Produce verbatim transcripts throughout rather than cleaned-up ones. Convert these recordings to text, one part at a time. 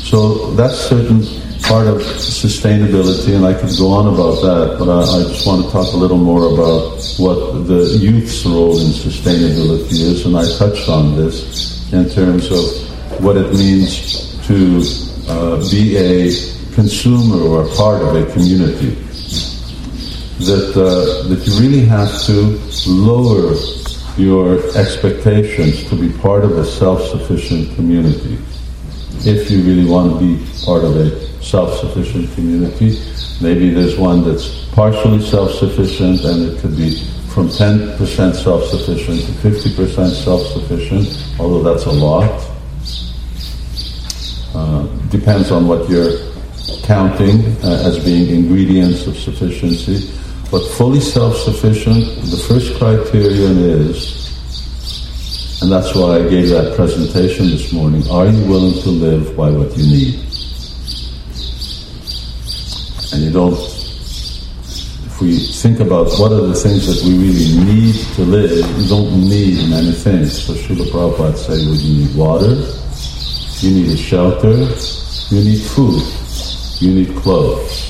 So that's certain part of sustainability, and I could go on about that, but I, I just want to talk a little more about what the youth's role in sustainability is, and I touched on this in terms of what it means to uh, be a consumer or a part of a community. That uh, that you really have to lower your expectations to be part of a self-sufficient community. If you really want to be part of a self-sufficient community, maybe there's one that's partially self-sufficient, and it could be from ten percent self-sufficient to fifty percent self-sufficient, although that's a lot. Uh, depends on what you're counting uh, as being ingredients of sufficiency. But fully self-sufficient, the first criterion is, and that's why I gave that presentation this morning, are you willing to live by what you need? And you don't, if we think about what are the things that we really need to live, you don't need many things. So Srila Prabhupada said, well, you need water, you need a shelter, you need food, you need clothes.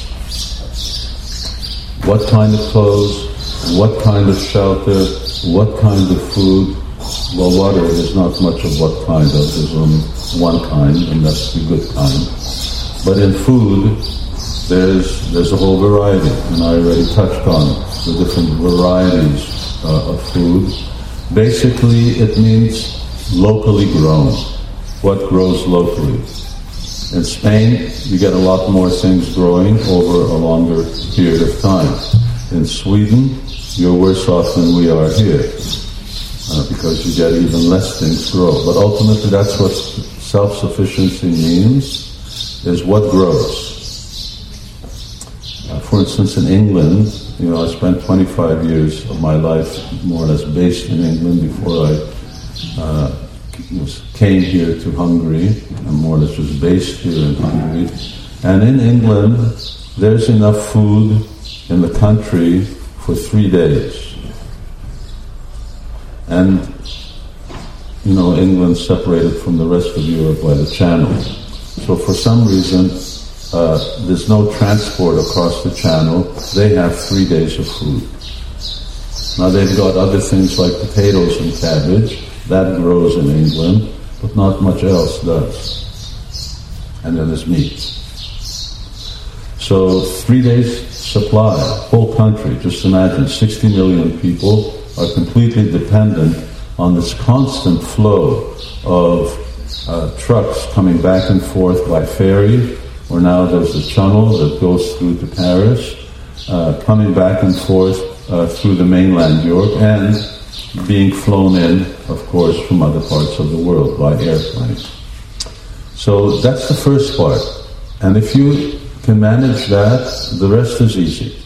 What kind of clothes, what kind of shelter, what kind of food? Well, water, there's not much of what kind of, there's only one kind, and that's the good kind. But in food, there's there's a whole variety, and I already touched on the different varieties uh, of food. Basically, it means locally grown, what grows locally. In Spain, you get a lot more things growing over a longer period of time. In Sweden, you're worse off than we are here, uh, because you get even less things grow. But ultimately, that's what self-sufficiency means, is what grows. Uh, for instance, in England, you know, I spent twenty-five years of my life more or less based in England before I uh, was, came here to Hungary, and more or less was based here in Hungary. And in England, there's enough food in the country for three days. And, you know, England's separated from the rest of Europe by the Channel. So for some reason, uh, there's no transport across the Channel. They have three days of food. Now they've got other things like potatoes and cabbage. That grows in England, but not much else does. And then there's meat. So three days supply, whole country, just imagine, sixty million people are completely dependent on this constant flow of uh, trucks coming back and forth by ferry, or now there's a tunnel that goes through to Paris, uh, coming back and forth uh, through the mainland Europe, and being flown in, of course, from other parts of the world by airplane. So that's the first part. And if you can manage that, the rest is easy.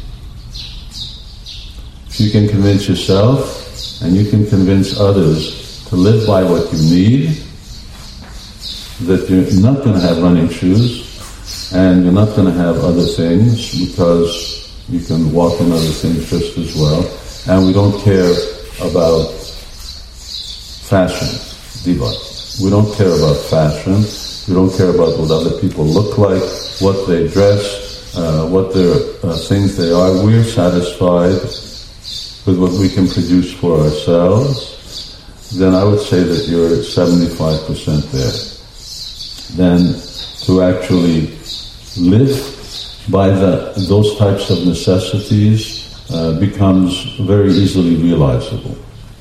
If you can convince yourself, and you can convince others to live by what you need, that you're not going to have running shoes, and you're not going to have other things, because you can walk in other things just as well, and we don't care about fashion, diva. We don't care about fashion. We don't care about what other people look like, what they dress, uh, what their uh, things they are. We're satisfied with what we can produce for ourselves. Then I would say that you're seventy-five percent there. Then to actually live by the, those types of necessities Uh, becomes very easily realizable.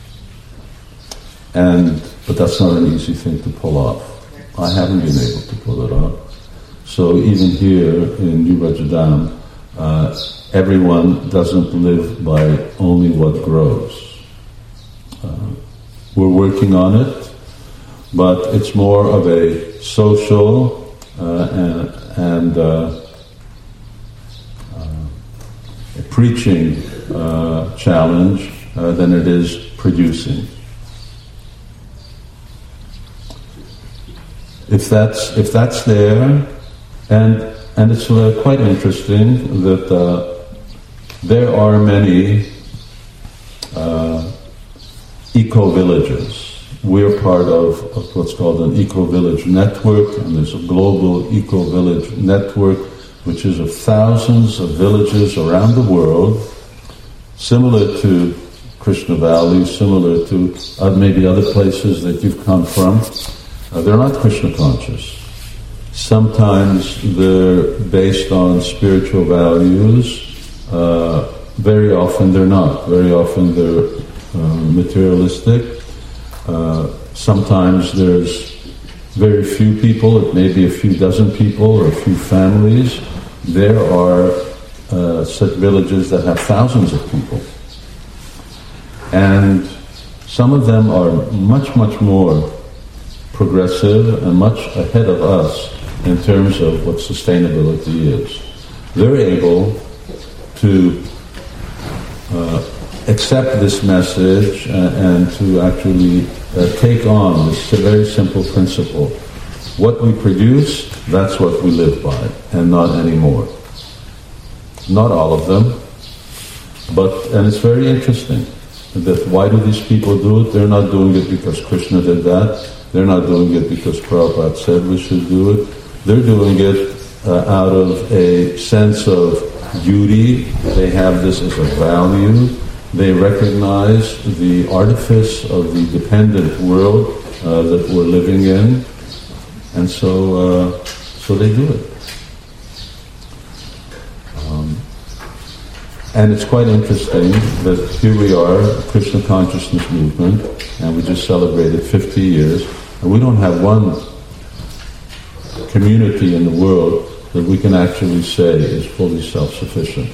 And, but that's not an easy thing to pull off. I haven't been able to pull it off. So even here in New Rajadam, uh, everyone doesn't live by only what grows. Uh, we're working on it, but it's more of a social uh, and, and uh, a preaching uh, challenge uh, than it is producing. If that's if that's there, and and it's uh, quite interesting that uh, there are many uh, eco-villages we're part of, of what's called an eco-village network, and there's a global eco-village network, which is of thousands of villages around the world, similar to Krishna Valley, similar to uh, maybe other places that you've come from. Uh, they're not Krishna conscious. Sometimes they're based on spiritual values. Uh, very often they're not. Very often they're uh, materialistic. Uh, sometimes there's very few people, it may be a few dozen people or a few families. There are uh, such villages that have thousands of people. And some of them are much, much more progressive and much ahead of us in terms of what sustainability is. They're able to uh, accept this message and, and to actually uh, take on this very simple principle. What we produce, that's what we live by, and not anymore. Not all of them, but, and it's very interesting that why do these people do it? They're not doing it because Krishna did that. They're not doing it because Prabhupada said we should do it. They're doing it uh, out of a sense of duty. They have this as a value. They recognize the artifice of the dependent world uh, that we're living in, and so uh, so they do it. Um, and it's quite interesting that here we are, a Krishna consciousness movement, and we just celebrated fifty years, and we don't have one community in the world that we can actually say is fully self-sufficient.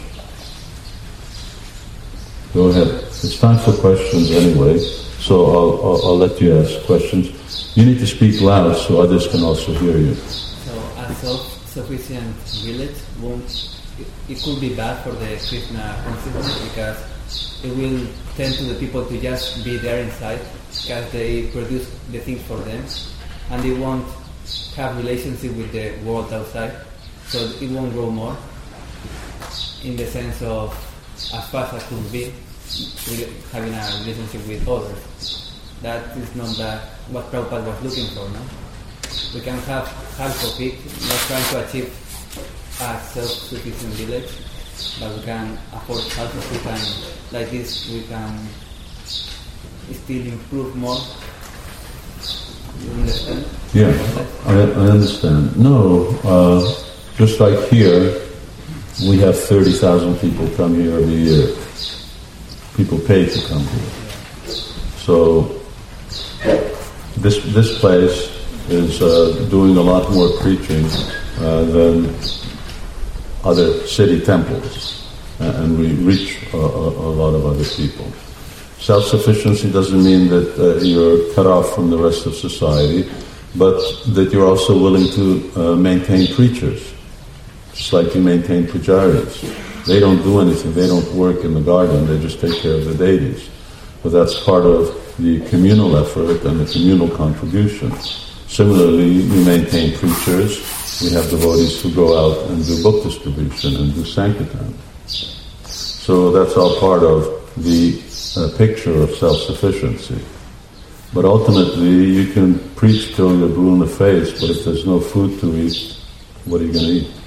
Go ahead. It's time for questions anyway, so I'll, I'll, I'll let you ask questions. You need to speak loud so others can also hear you. So a self-sufficient village won't, it, it could be bad for the Krishna consciousness because it will tend to the people to just be there inside because they produce the things for them and they won't have relationship with the world outside, so it won't grow more in the sense of as fast as could be having a relationship with others. That is not that what Prabhupada was looking for, no? We can have half of it, not trying to achieve a self-sufficient village, but we can afford half of it, and like this we can still improve more. You understand? Yeah, I, I understand. No, uh, just like here, we have thirty thousand people come here every year. People pay to come here. So this this place is uh, doing a lot more preaching uh, than other city temples, and we reach a, a, a lot of other people. Self-sufficiency doesn't mean that uh, you're cut off from the rest of society, but that you're also willing to uh, maintain preachers, just like you maintain pujaris. They don't do anything, they don't work in the garden, they just take care of the deities. But that's part of the communal effort and the communal contribution. Similarly, we maintain preachers, we have devotees who go out and do book distribution and do sankirtan. So that's all part of the uh, picture of self-sufficiency. But ultimately, you can preach till you're blue in the face, but if there's no food to eat, what are you going to eat?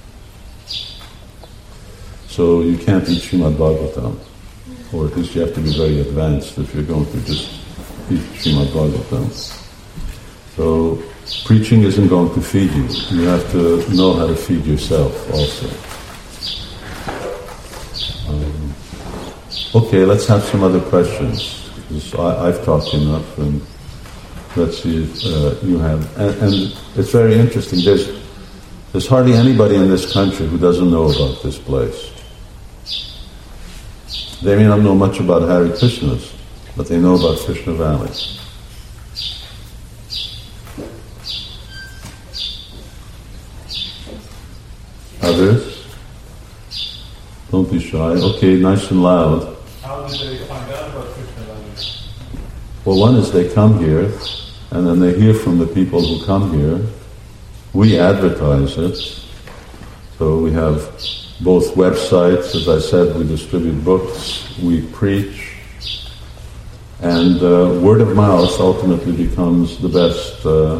So you can't eat Srimad Bhagavatam, or at least you have to be very advanced if you're going to just eat Srimad Bhagavatam. So preaching isn't going to feed you. You have to know how to feed yourself also. Um, okay, let's have some other questions. Because I, I've talked enough, and let's see if uh, you have. And, and it's very interesting. There's there's hardly anybody in this country who doesn't know about this place. They may not know much about Hare Krishnas, but they know about Krishna Valley. Others? Don't be shy. Okay, nice and loud. How did they find out about Krishna Valley? Well, one is they come here, and then they hear from the people who come here. We advertise it. So we have both websites, as I said, we distribute books, we preach, And uh, word of mouth ultimately becomes the best uh,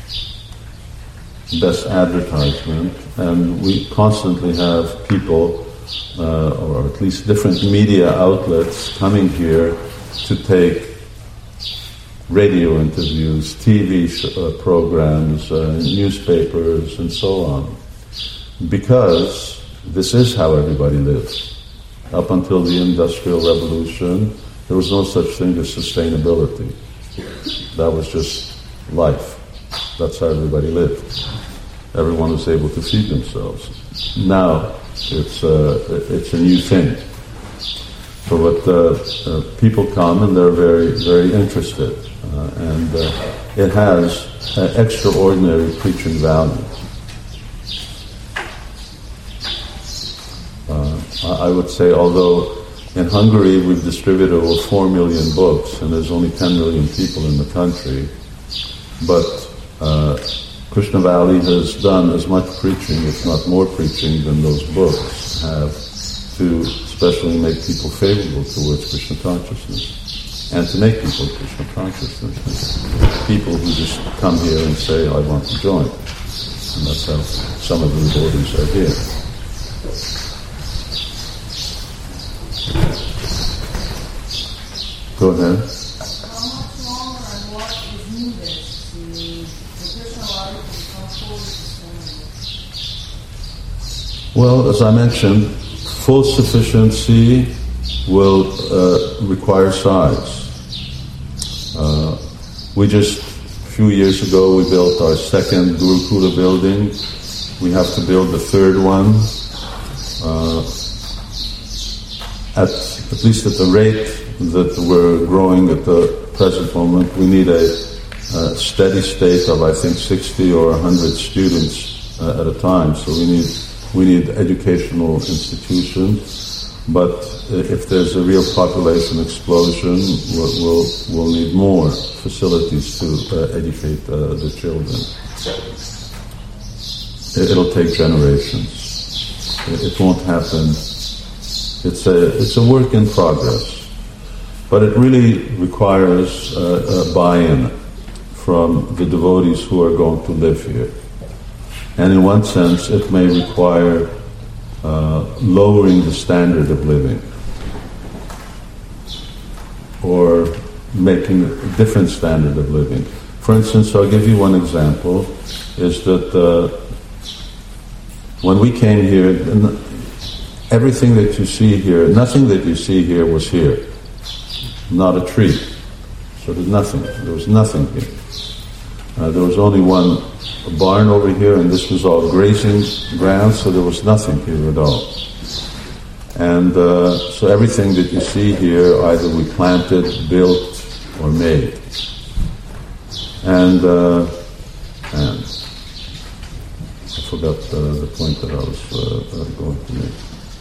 best advertisement, and we constantly have people, uh, or at least different media outlets, coming here to take radio interviews, T V sh- uh, programs, uh, newspapers, and so on, because this is how everybody lived. Up until the Industrial Revolution, there was no such thing as sustainability. That was just life. That's how everybody lived. Everyone was able to feed themselves. Now, it's uh, it's a new thing. So what uh, uh, people come and they're very, very interested. Uh, and uh, it has uh, extraordinary preaching value. Uh, I would say, although in Hungary we've distributed over four million books and there's only ten million people in the country, but uh, Krishna Valley has done as much preaching, if not more preaching, than those books have, to especially make people favorable towards Krishna consciousness and to make people Krishna consciousness. People who just come here and say, I want to join. And that's how some of the devotees are here. Go ahead. How much longer and what is needed to for Krishna Valley to become fully sustainable? Well, as I mentioned, full sufficiency will uh, require size. Uh, we just, a few years ago, we built our second Gurukula building. We have to build the third one. Uh, at, at least at the rate that we're growing at the present moment, we need a, a steady state of, I think, sixty or one hundred students uh, at a time. So we need we need educational institutions. But if there's a real population explosion, we'll we'll, we'll need more facilities to uh, educate uh, the children. It'll take generations. It won't happen. It's a it's a work in progress. But it really requires uh, a buy-in from the devotees who are going to live here. And in one sense, it may require uh, lowering the standard of living or making a different standard of living. For instance, I'll give you one example, is that uh, when we came here, everything that you see here, nothing that you see here was here. Not a tree. So there's nothing. There was nothing here. Uh, there was only one barn over here, and this was all grazing ground, so there was nothing here at all. And uh, so everything that you see here, either we planted, built, or made. And, uh, and I forgot uh, the point that I was uh, going to make.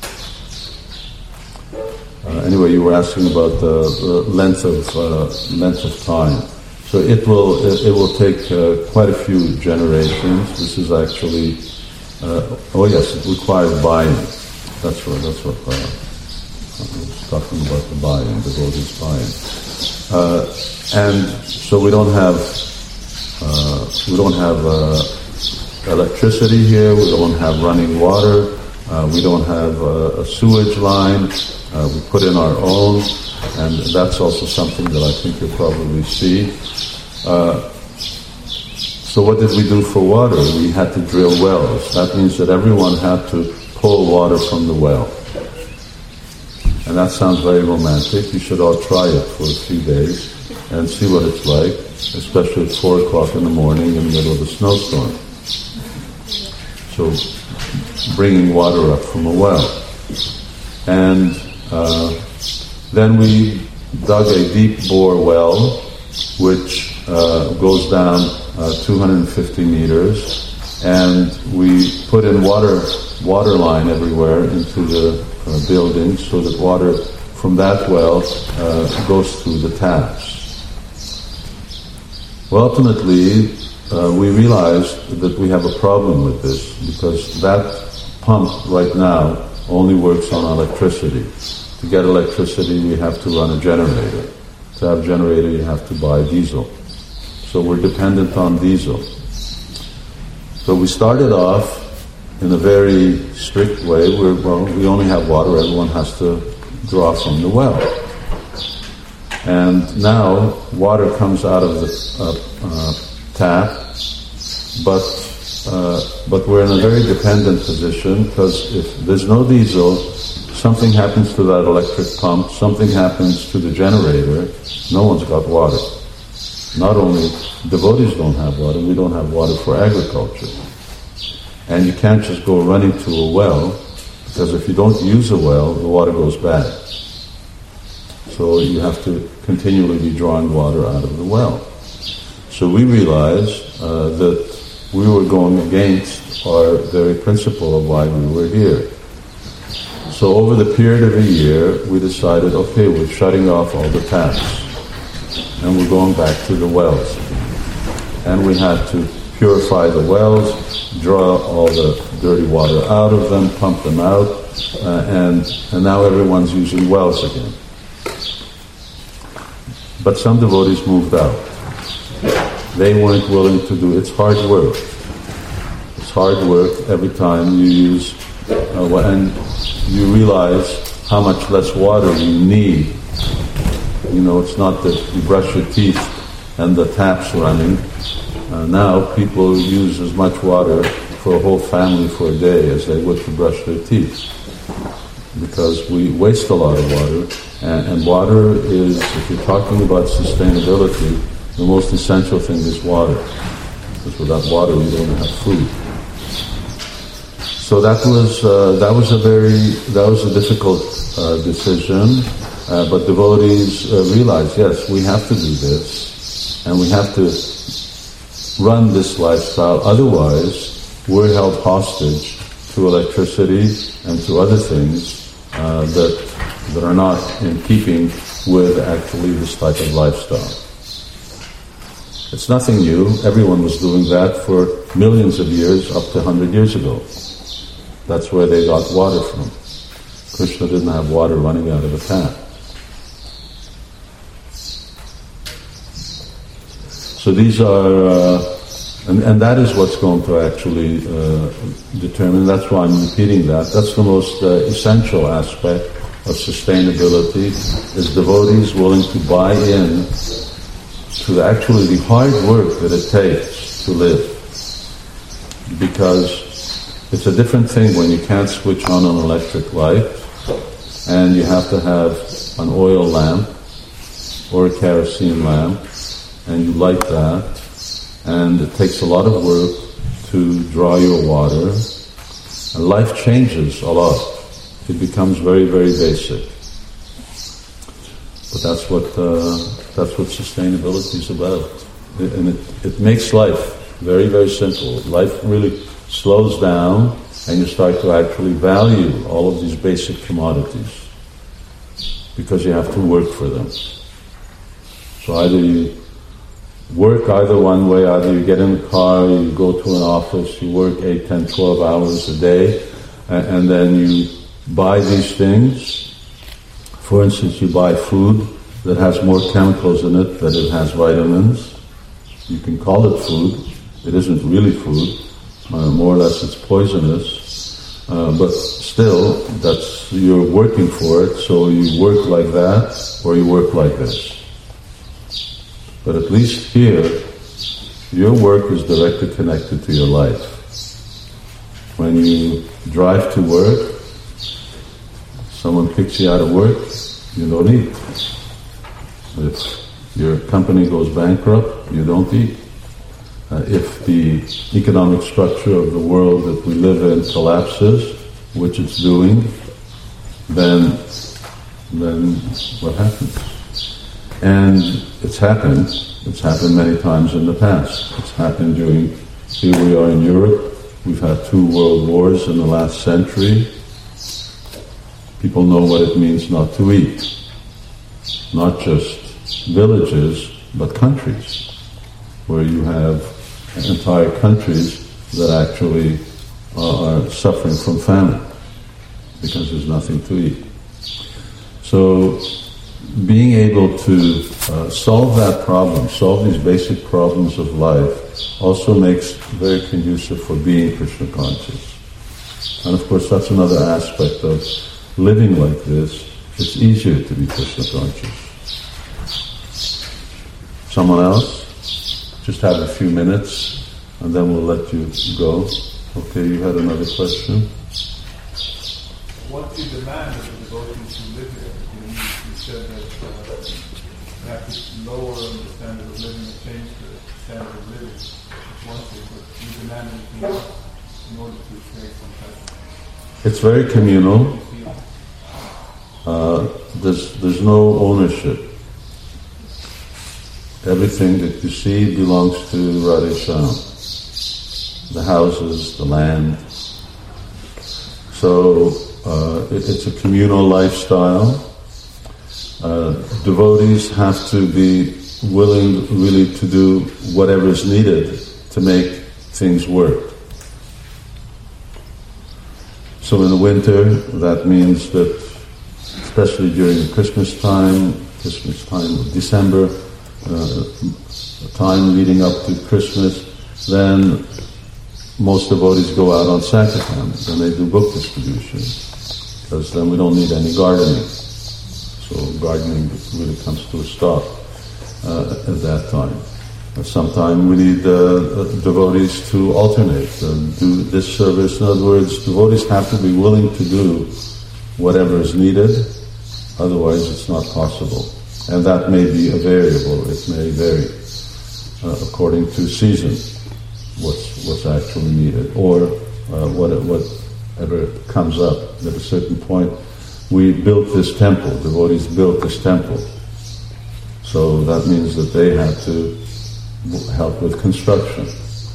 Uh, anyway, you were asking about the, the length of uh, length of time. So it will it, it will take uh, quite a few generations. This is actually uh, oh yes, it requires buy-in. That's what that's what uh, I was talking about, the buy-in, the devotees buy-in. Uh, and so we don't have uh, we don't have uh, electricity here. We don't have running water. Uh, we don't have uh, a sewage line. Uh, we put in our own, and that's also something that I think you'll probably see. Uh, so what did we do for water? We had to drill wells. That means that everyone had to pull water from the well. And that sounds very romantic. You should all try it for a few days and see what it's like, especially at four o'clock in the morning in the middle of a snowstorm. So bringing water up from a well. And Uh, then we dug a deep bore well, which uh, goes down uh, two hundred fifty meters, and we put in water water line everywhere into the uh, building, so that water from that well uh, goes through the taps. Well, ultimately, uh, we realized that we have a problem with this, because that pump right now only works on electricity. To get electricity, we have to run a generator. To have a generator, you have to buy diesel. So we're dependent on diesel. So we started off in a very strict way where, well, we only have water, everyone has to draw from the well. And now water comes out of the uh, uh, tap, but uh, but we're in a very dependent position, because if there's no diesel, something happens to that electric pump, something happens to the generator, no one's got water. Not only devotees don't have water, we don't have water for agriculture. And you can't just go running to a well, because if you don't use a well, the water goes bad. So you have to continually be drawing water out of the well. So we realized uh, that we were going against our very principle of why we were here. So over the period of a year, we decided, okay, we're shutting off all the taps, and we're going back to the wells. And we had to purify the wells, draw all the dirty water out of them, pump them out, uh, and, and now everyone's using wells again. But some devotees moved out. They weren't willing to do it. It's hard work. It's hard work every time you use, uh, and you realize how much less water you need. You know, it's not that you brush your teeth and the tap's running. Uh, now people use as much water for a whole family for a day as they would to brush their teeth, because we waste a lot of water, and, and water is, if you're talking about sustainability, the most essential thing is water, because without water we don't have food. So that was uh, that was a very that was a difficult uh, decision, uh, but devotees uh, realized, yes, we have to do this, and we have to run this lifestyle. Otherwise, we're held hostage to electricity and to other things uh, that that are not in keeping with actually this type of lifestyle. It's nothing new. Everyone was doing that for millions of years, up to one hundred years ago. That's where they got water from. Krishna didn't have water running out of a tap. So these are, uh, and, and that is what's going to actually uh, determine, that's why I'm repeating that, that's the most uh, essential aspect of sustainability, is devotees willing to buy in to actually the hard work that it takes to live. Because it's a different thing when you can't switch on an electric light and you have to have an oil lamp or a kerosene lamp, and you light that, and it takes a lot of work to draw your water, and life changes a lot. It becomes very, very basic. But that's what uh, that's what sustainability is about. It, and it, it makes life very, very simple. Life really slows down, and you start to actually value all of these basic commodities, because you have to work for them. So either you work either one way, either you get in a car, you go to an office, you work eight, ten, twelve hours a day, and, and then you buy these things. For instance, you buy food that has more chemicals in it than it has vitamins. You can call it food. It isn't really food. Uh, more or less it's poisonous. Uh, but still, that's, you're working for it, so you work like that, or you work like this. But at least here, your work is directly connected to your life. When you drive to work, someone kicks you out of work, you don't eat. If your company goes bankrupt, you don't eat. Uh, if the economic structure of the world that we live in collapses, which it's doing, then then what happens? And it's happened. It's happened many times in the past. It's happened during, here we are in Europe, we've had two world wars in the last century. People know what it means not to eat. Not just villages, but countries, where you have entire countries that actually are suffering from famine because there's nothing to eat. So being able to uh, solve that problem, solve these basic problems of life, also makes very conducive for being Krishna conscious. And of course that's another aspect of living like this. It's easier to be Krishna conscious. Someone else? Just have a few minutes and then we'll let you go. Okay, you had another question? What do you demand of the devotees who live here? You, you said that uh, you have to lower the standard of living and change the standard of living. That's one thing, but do you demand anything else in order to create some type of... It's very communal. Uh, there's, there's no ownership. Everything that you see belongs to Radhesham. The houses, the land. So uh, it, it's a communal lifestyle. Uh, devotees have to be willing really to do whatever is needed to make things work. So in the winter, that means that, especially during the Christmas time, Christmas time of December, uh, time leading up to Christmas, then most devotees go out on Sankirtan, then they do book distribution, because then we don't need any gardening. So gardening really comes to a stop uh, at that time. Sometimes we need uh, devotees to alternate, uh, do this service. In other words, devotees have to be willing to do whatever is needed, otherwise it's not possible. And that may be a variable, it may vary uh, according to season, what's what's actually needed, or uh, what, whatever comes up. At a certain point, we built this temple, devotees built this temple. So that means that they had to help with construction.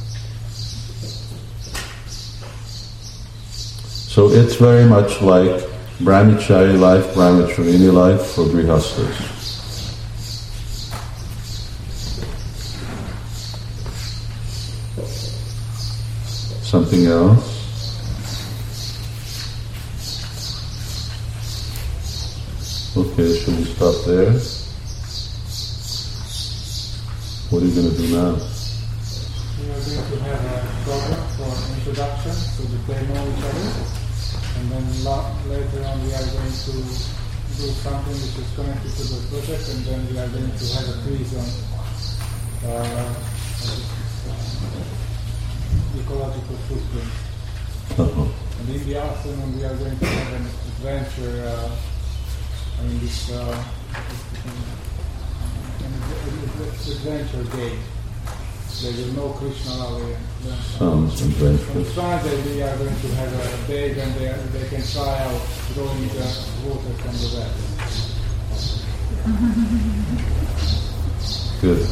So it's very much like brahmachari life, brahmacharini life for grihasthas. Something else? Okay, should we stop there? What are you going to do now? We are going to have a program for introduction so that they know each other, and then la- later on we are going to do something which is connected to the project, and then we are going to have a quiz on uh, ecological footprint. Uh-huh. And in the afternoon we are going to have an adventure, uh, I mean this, uh, this adventure game. There is no Krishna Lali. Sounds adventurous. On Friday we are going to have a day when they, they can try out drawing the water from the well. Good.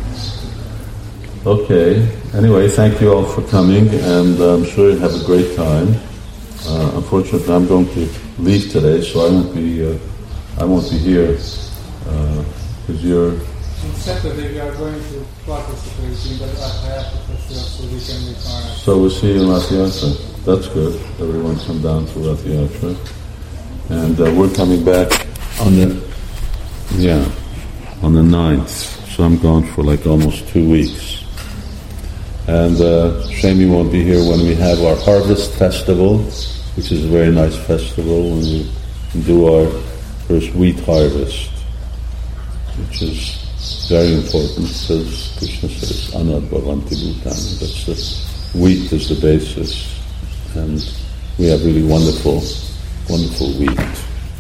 Okay. Anyway, thank you all for coming, and I'm sure you have a great time. Uh, unfortunately, I'm going to leave today, so I won't be. Uh, I won't be here because uh, you're. On Saturday we are going to participate in the Rathayatra festival, so we can retire. So we'll see you in Rathayatra. That's good. Everyone come down to Rathayatra, and uh, we're coming back on the yeah on the ninth. So I'm gone for like almost two weeks. And uh, shame you won't be here when we have our harvest festival, which is a very nice festival when we do our first wheat harvest, which is very important because Krishna says, Anad Bhavanti Bhutani. That's the wheat is the basis, and we have really wonderful, wonderful wheat.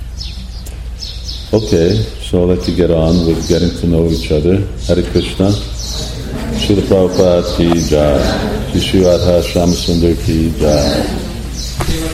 Okay, so I'll let you get on with getting to know each other. Hare Krishna. Srila Prabhupada ki jai. Shri Radha Shyama Sundar ki jai.